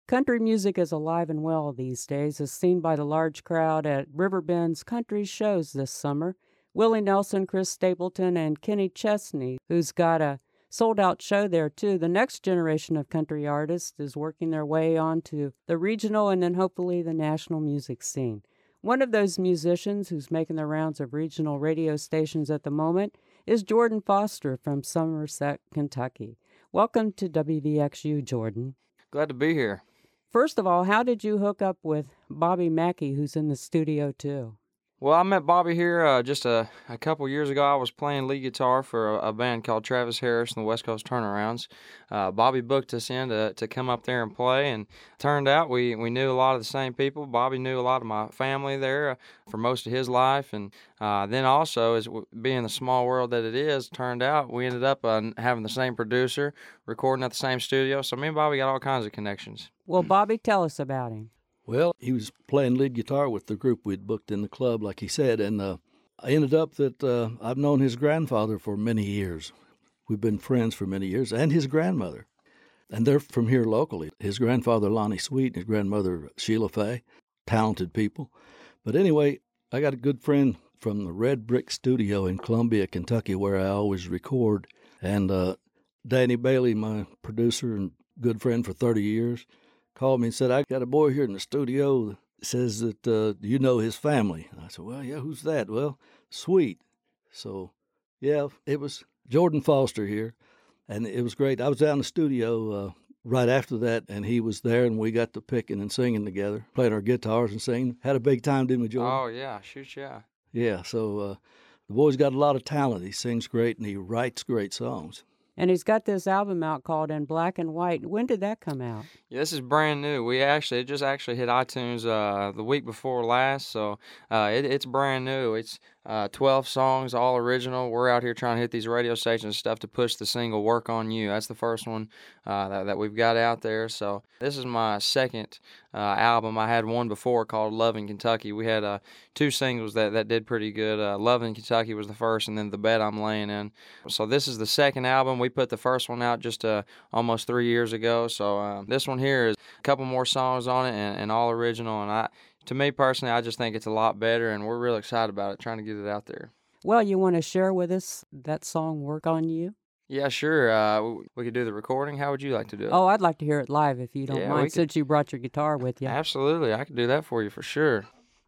Country music is alive and well these days, as seen by the large crowd at Riverbend's country shows this summer. Willie Nelson, Chris Stapleton, and Kenny Chesney, who's got a sold out show there too. The next generation of country artists is working their way onto the regional and then hopefully the national music scene. One of those musicians who's making the rounds of regional radio stations at the moment is Jordan Foster from Somerset, Kentucky. Welcome to WVXU, Jordan. Glad to be here. First of all, how did you hook up with Bobby Mackey, who's in the studio too? Well, I met Bobby here just a couple years ago. I was playing lead guitar for a band called Travis Harris and the West Coast Turnarounds. Bobby booked us in to come up there and play, and turned out we knew a lot of the same people. Bobby knew a lot of my family there for most of his life, and then also, as being the small world that it is, turned out we ended up having the same producer, recording at the same studio, so me and Bobby got all kinds of connections. Well, Bobby, tell us about him. Well, he was playing lead guitar with the group we'd booked in the club, like he said, and I ended up that I've known his grandfather for many years. We've been friends for many years, and his grandmother. And they're from here locally. His grandfather, Lonnie Sweet, and his grandmother, Sheila Fay, talented people. But anyway, I got a good friend from the Red Brick Studio in Columbia, Kentucky, where I always record. And Danny Bailey, my producer and good friend for 30 years, called me and said, I got a boy here in the studio that says that you know his family. And I said, well, yeah, who's that? Well, Sweet. So, yeah, it was Jordan Foster here, and it was great. I was down in the studio right after that, and he was there, and we got to picking and singing together, playing our guitars and singing. Had a big time, didn't we, Jordan? Oh, yeah, shoot, yeah. Yeah, so the boy's got a lot of talent. He sings great, and he writes great songs. And he's got this album out called In Black and White. When did that come out? Yeah, this is brand new. It just actually hit iTunes the week before last, so it's brand new. It's 12 songs, all original. We're out here trying to hit these radio stations and stuff to push the single "Work on You." That's the first one that we've got out there. So this is my second album. I had one before called "Love in Kentucky." We had two singles that did pretty good. "Love in Kentucky" was the first, and then "The Bed I'm Laying In." So this is the second album. We put the first one out just almost 3 years ago. So this one here is a couple more songs on it and all original. And to me personally, I just think it's a lot better, and we're real excited about it, trying to get it out there. Well, you want to share with us that song, Work on You? Yeah, sure. We could do the recording. How would you like to do it? Oh, I'd like to hear it live if you don't Yeah, mind, since you brought your guitar with you. Absolutely. I could do that for you for sure.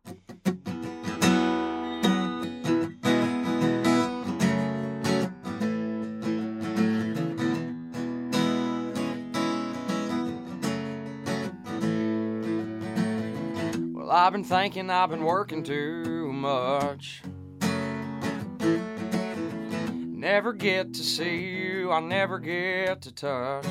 Well, I've been thinking I've been working too much. Never get to see you, I never get to touch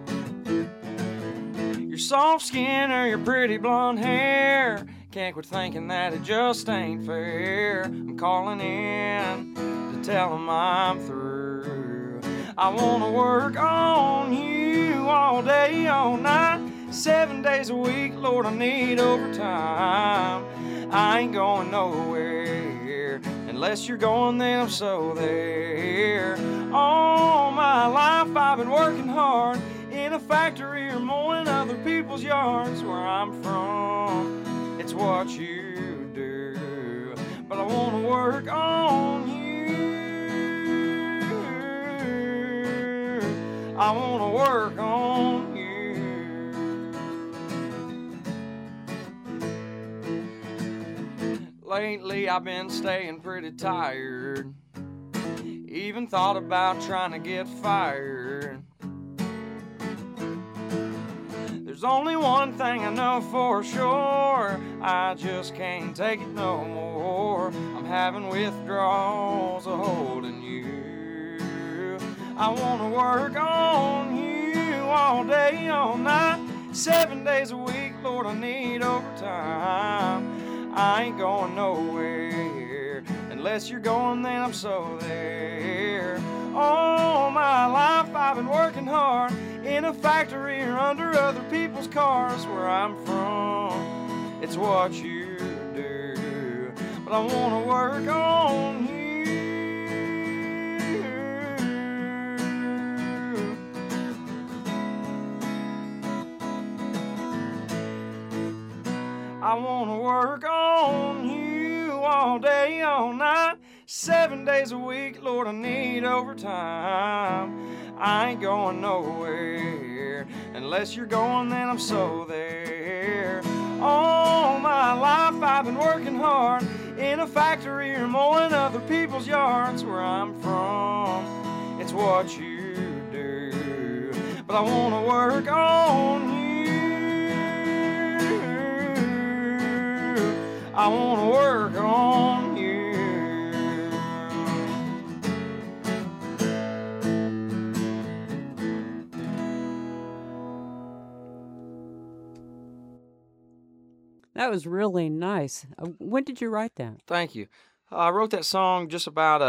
your soft skin or your pretty blonde hair. Can't quit thinking that it just ain't fair. I'm calling in to tell 'em I'm through. I wanna work on you all day, all night, 7 days a week. Lord, I need overtime. I ain't going nowhere unless you're going, then I'm so there. All my life I've been working hard in a factory or mowing other people's yards. Where I'm from, it's what you do. But I want to work on you. I want to work on you. Lately I've been staying pretty tired. Even thought about trying to get fired. There's only one thing I know for sure, I just can't take it no more. I'm having withdrawals of holding you. I want to work on you all day, all night, 7 days a week. Lord, I need overtime. I ain't going nowhere unless you're going, then I'm so there. All my life I've been working hard in a factory or under other people's cars. Where I'm from, it's what you do. But I want to work on you. I wanna work on you all day, all night, 7 days a week. Lord, I need overtime. I ain't going nowhere unless you're going, then I'm so there. All my life I've been working hard in a factory or mowing other people's yards. Where I'm from, it's what you do. But I wanna work on you. I wanna work on you. That was really nice. When did you write that? Thank you. I wrote that song just about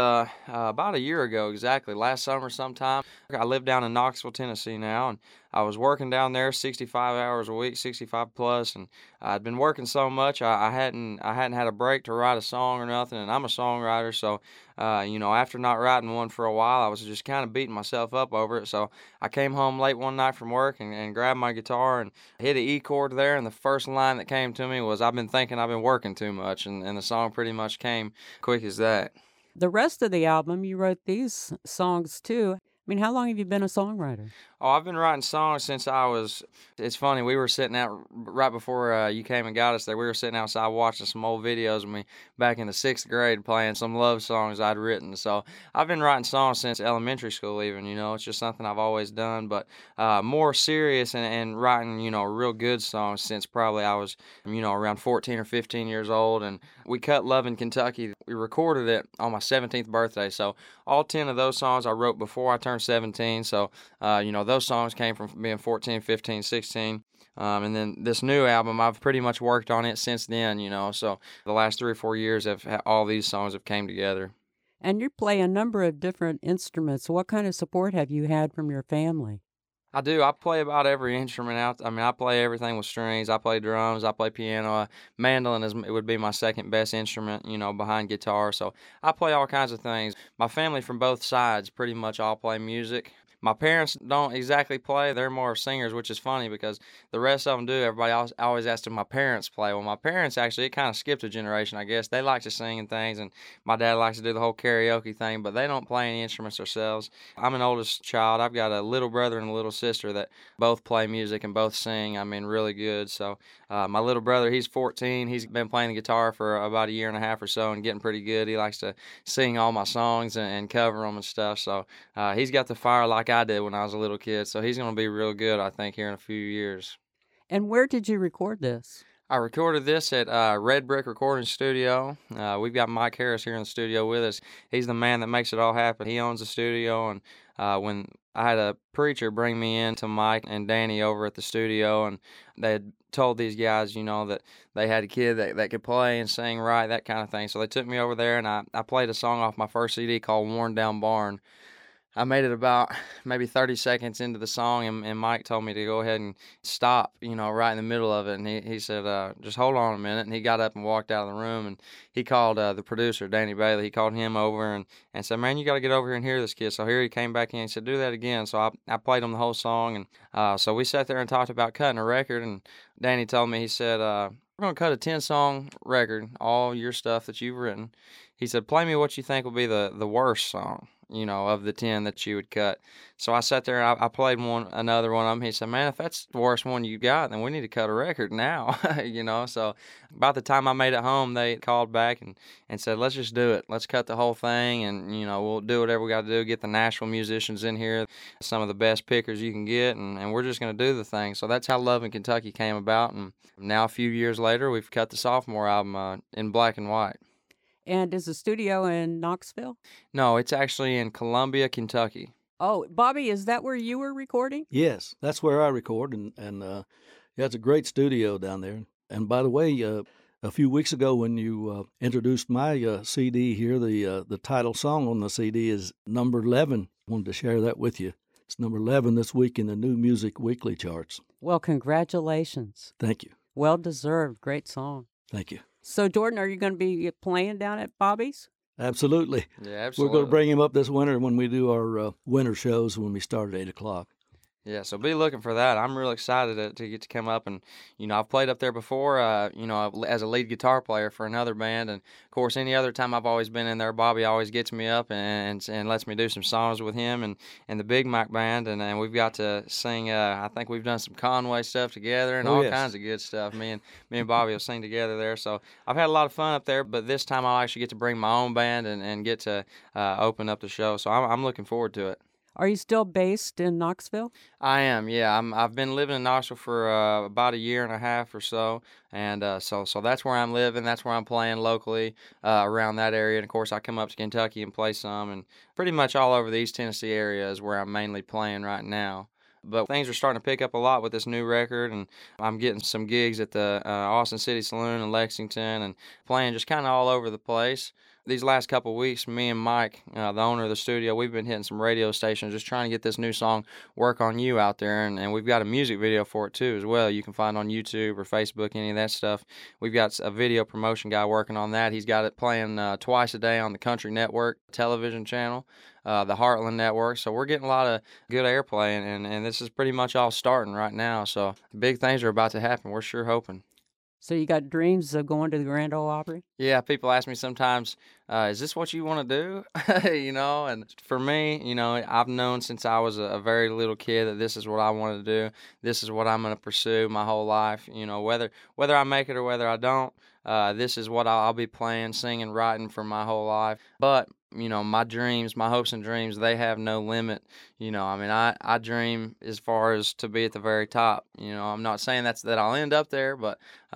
a year ago exactly, last summer sometime. I live down in Knoxville, Tennessee now, and I was working down there 65 hours a week, 65 plus, and I'd been working so much I hadn't had a break to write a song or nothing, and I'm a songwriter, so after not writing one for a while, I was just kind of beating myself up over it. So I came home late one night from work and grabbed my guitar and hit an E chord there, and the first line that came to me was, "I've been thinking I've been working too much," and the song pretty much came quick as that. The rest of the album, you wrote these songs too. I mean, how long have you been a songwriter? Oh, I've been writing songs since it's funny, we were sitting out right before you came and got us there. We were sitting outside watching some old videos of me back in the 6th grade playing some love songs I'd written. So I've been writing songs since elementary school even, it's just something I've always done. But more serious and writing, real good songs since probably I was, around 14 or 15 years old. And we cut Love in Kentucky. We recorded it on my 17th birthday. So all 10 of those songs I wrote before I turned 17. So, those songs came from being 14, 15, 16. And then this new album, I've pretty much worked on it since then, So the last 3 or 4 years, all these songs have came together. And you play a number of different instruments. What kind of support have you had from your family? I do. I play about every instrument out. I mean, I play everything with strings. I play drums. I play piano. Mandolin it would be my second best instrument, behind guitar. So I play all kinds of things. My family from both sides pretty much all play music. My parents don't exactly play. They're more singers, which is funny because the rest of them do. Everybody else always asks if my parents play. Well, my parents actually, it kind of skipped a generation, I guess. They like to sing and things, and my dad likes to do the whole karaoke thing, but they don't play any instruments themselves. I'm an oldest child. I've got a little brother and a little sister that both play music and both sing, really good. So my little brother, he's 14. He's been playing the guitar for about a year and a half or so and getting pretty good. He likes to sing all my songs and cover them and stuff. So he's got the fire like I did when I was a little kid, so he's going to be real good, I think, here in a few years. And where did you record this? I recorded this at Red Brick Recording Studio. We've got Mike Harris here in the studio with us. He's the man that makes it all happen. He owns the studio, and when I had a preacher bring me in to Mike and Danny over at the studio, and they had told these guys, that they had a kid that could play and sing right, that kind of thing. So they took me over there, and I played a song off my first CD called Worn Down Barn. I made it about maybe 30 seconds into the song, and Mike told me to go ahead and stop, right in the middle of it. And he said, just hold on a minute. And he got up and walked out of the room, and he called the producer, Danny Bailey. He called him over and said, "Man, you got to get over here and hear this kid." So here he came back in and said, "Do that again." So I played him the whole song. And so we sat there and talked about cutting a record. And Danny told me, he said, "We're going to cut a 10-song record, all your stuff that you've written." He said, "Play me what you think will be the worst song, of the 10 that you would cut." So I sat there and I played another one of them. He said, "Man, if that's the worst one you got, then we need to cut a record now." So about the time I made it home, they called back and said, "Let's just do it. Let's cut the whole thing, and, we'll do whatever we got to do, get the Nashville musicians in here, some of the best pickers you can get, and we're just going to do the thing." So that's how Love in Kentucky came about, and now a few years later, we've cut the sophomore album in black and white. And is the studio in Knoxville? No, it's actually in Columbia, Kentucky. Oh, Bobby, is that where you were recording? Yes, that's where I record, and yeah, it's a great studio down there. And by the way, a few weeks ago when you introduced my CD here, the title song on the CD is number 11. I wanted to share that with you. It's number 11 this week in the New Music Weekly charts. Well, congratulations. Thank you. Well deserved. Great song. Thank you. So, Jordan, are you going to be playing down at Bobby's? Absolutely. Yeah, absolutely. We're going to bring him up this winter when we do our winter shows when we start at 8 o'clock. Yeah, so be looking for that. I'm real excited to get to come up and, I've played up there before, as a lead guitar player for another band. And of course, any other time I've always been in there, Bobby always gets me up and lets me do some songs with him and the Big Mac Band. And we've got to sing, I think we've done some Conway stuff together and Oh, all yes. kinds of good stuff. Me and Bobby will sing together there. So I've had a lot of fun up there, but this time I'll actually get to bring my own band and get to open up the show. So I'm looking forward to it. Are you still based in Knoxville? I am, yeah. I've been living in Knoxville for about a year and a half or so, and so that's where I'm living. That's where I'm playing locally around that area. And of course, I come up to Kentucky and play some, and pretty much all over the East Tennessee area is where I'm mainly playing right now. But things are starting to pick up a lot with this new record, and I'm getting some gigs at the Austin City Saloon in Lexington, and playing just kind of all over the place. These last couple of weeks, me and Mike, the owner of the studio, we've been hitting some radio stations just trying to get this new song, Work on You, out there. And we've got a music video for it, too, as well. You can find on YouTube or Facebook, any of that stuff. We've got a video promotion guy working on that. He's got it playing twice a day on the Country Network television channel, the Heartland Network. So we're getting a lot of good airplay, and this is pretty much all starting right now. So big things are about to happen. We're sure hoping. So you got dreams of going to the Grand Ole Opry? Yeah, people ask me sometimes, is this what you want to do? And for me, I've known since I was a very little kid that this is what I want to do. This is what I'm going to pursue my whole life. Whether I make it or whether I don't, this is what I'll be playing, singing, writing for my whole life. But my dreams, my hopes and dreams, they have no limit. I dream as far as to be at the very top. I'm not saying that I'll end up there, but,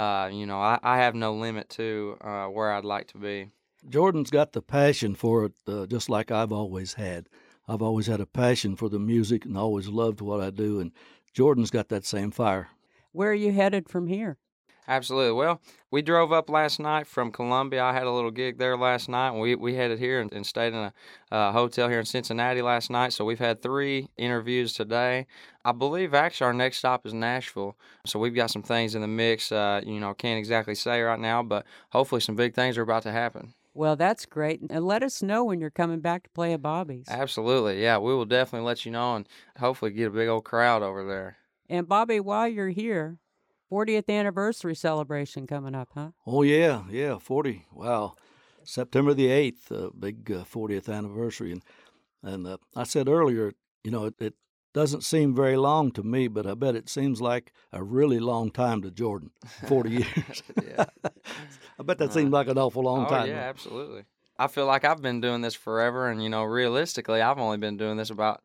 I have no limit to where I'd like to be. Jordan's got the passion for it, just like I've always had. I've always had a passion for the music and always loved what I do, and Jordan's got that same fire. Where are you headed from here? Absolutely. Well, we drove up last night from Columbia. I had a little gig there last night, and we headed here and stayed in a hotel here in Cincinnati last night. So we've had 3 interviews today. I believe actually our next stop is Nashville. So we've got some things in the mix. Can't exactly say right now, but hopefully some big things are about to happen. Well, that's great. And let us know when you're coming back to play at Bobby's. Absolutely. Yeah, we will definitely let you know and hopefully get a big old crowd over there. And Bobby, while you're here, 40th anniversary celebration coming up, huh? Oh, yeah, 40. Wow. September the 8th, big 40th anniversary. And I said earlier, it doesn't seem very long to me, but I bet it seems like a really long time to Jordan, 40 years. Yeah. I bet that seems like an awful long time. Yeah, absolutely. I feel like I've been doing this forever, and, realistically, I've only been doing this about,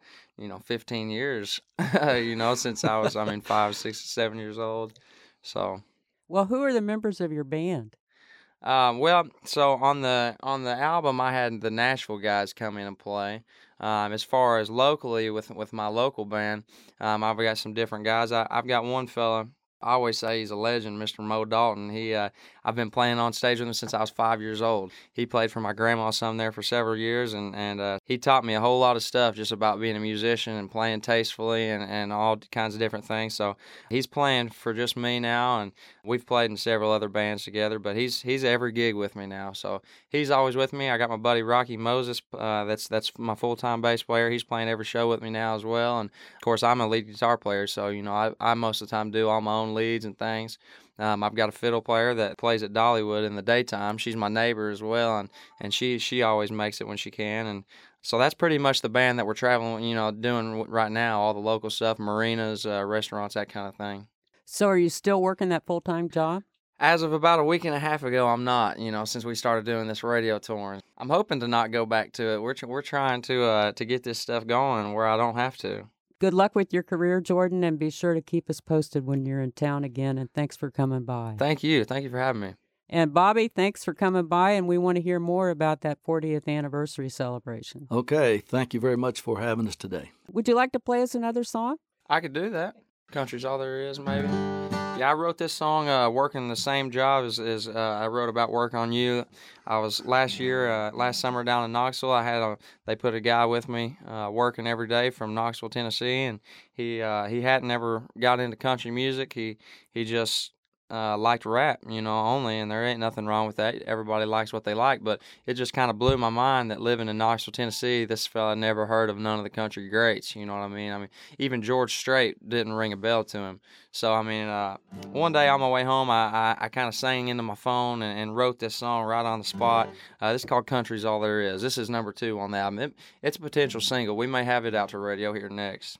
15 years, since I was, 5, 6, 7 years old. So. Well, who are the members of your band? So on the album, I had the Nashville guys come in and play. As far as locally with my local band, I've got some different guys. I've got one fella. I always say he's a legend, Mr. Mo Dalton. I've been playing on stage with him since I was 5 years old. He played for my grandma some there for several years, and he taught me a whole lot of stuff just about being a musician and playing tastefully and all kinds of different things. So he's playing for just me now, and we've played in several other bands together, but he's every gig with me now. So he's always with me. I got my buddy Rocky Moses, that's my full-time bass player. He's playing every show with me now as well, and of course I'm a lead guitar player, so I most of the time do all my own leads and things. I've got a fiddle player that plays at Dollywood in the daytime. She's my neighbor as well, and she always makes it when she can. And so that's pretty much the band that we're traveling, doing right now, all the local stuff, marinas, restaurants, that kind of thing. So are you still working that full-time job? As of about a week and a half ago, I'm not, since we started doing this radio tour. I'm hoping to not go back to it. We're trying to get this stuff going where I don't have to. Good luck with your career, Jordan, and be sure to keep us posted when you're in town again, and thanks for coming by. Thank you. Thank you for having me. And Bobby, thanks for coming by, and we want to hear more about that 40th anniversary celebration. Okay, thank you very much for having us today. Would you like to play us another song? I could do that. Country's all there is, maybe. Yeah, I wrote this song working the same job as I wrote about Work on You. I was last summer down in Knoxville. They put a guy with me working every day from Knoxville, Tennessee, and he hadn't ever got into country music. He just liked rap, only, and there ain't nothing wrong with that. Everybody likes what they like, but it just kind of blew my mind that living in Knoxville, Tennessee, this fella never heard of none of the country greats, you know what I mean? I mean, even George Strait didn't ring a bell to him. So, I mean, one day on my way home, I kind of sang into my phone and wrote this song right on the spot. This is called Country's All There Is. This is number 2 on the album. It's a potential single. We may have it out to radio here next.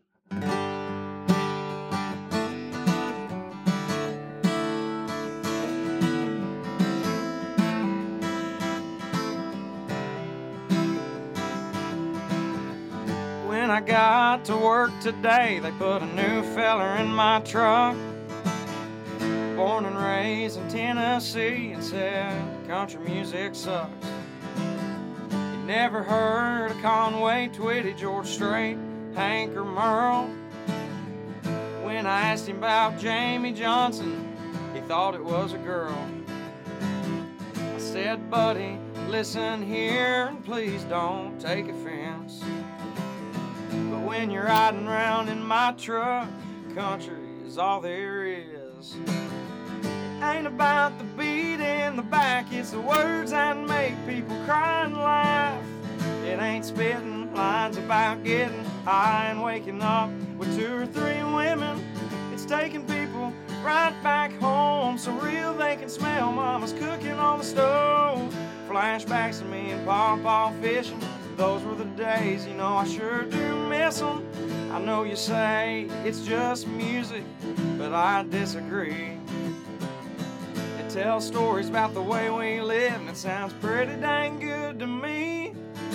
When I got to work today, they put a new feller in my truck. Born and raised in Tennessee, and said country music sucks. He never heard of Conway Twitty, George Strait, Hank, or Merle. When I asked him about Jamie Johnson, he thought it was a girl. I said, buddy, listen here, and please don't take offense. But when you're riding around in my truck, country is all there is. It ain't about the beat in the back, it's the words that make people cry and laugh. It ain't spitting lines about getting high and waking up with 2 or 3 women. It's taking people right back home so real they can smell mama's cooking on the stove. Flashbacks of me and Pawpaw fishing, those were the days, I sure do miss them. I know you say it's just music, but I disagree. It tells stories about the way we live, and it sounds pretty dang good to me.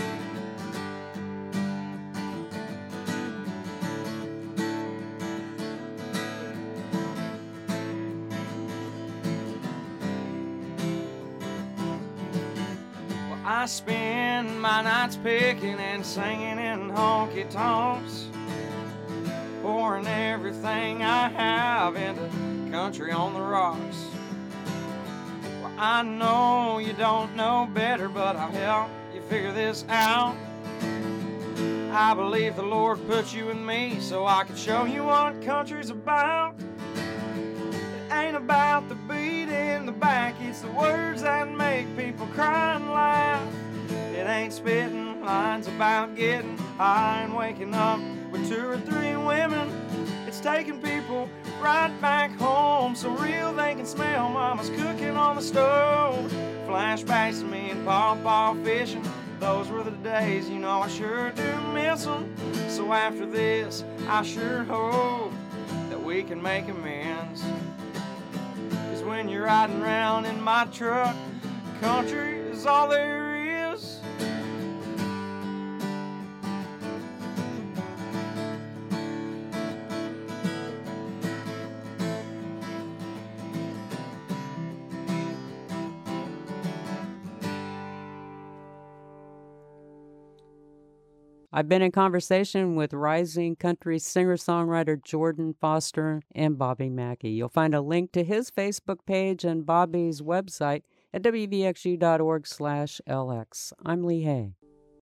I spend my nights picking and singing in honky-tonks, pouring everything I have into country on the rocks. Well, I know you don't know better, but I'll help you figure this out. I believe the Lord put you in me so I can show you what country's about. It ain't about the beat in the back, it's the words that make people cry and laugh. It ain't spitting lines about getting high and waking up with 2 or 3 women. It's taking people right back home so real they can smell mama's cooking on the stove. Flashbacks to me and Pawpaw fishing, those were the days, I sure do miss them. So after this, I sure hope that we can make amends. When you're riding around in my truck, country is all there is. I've been in conversation with rising country singer-songwriter Jordan Foster and Bobby Mackey. You'll find a link to his Facebook page and Bobby's website at wvxu.org/lx. I'm Lee Hay.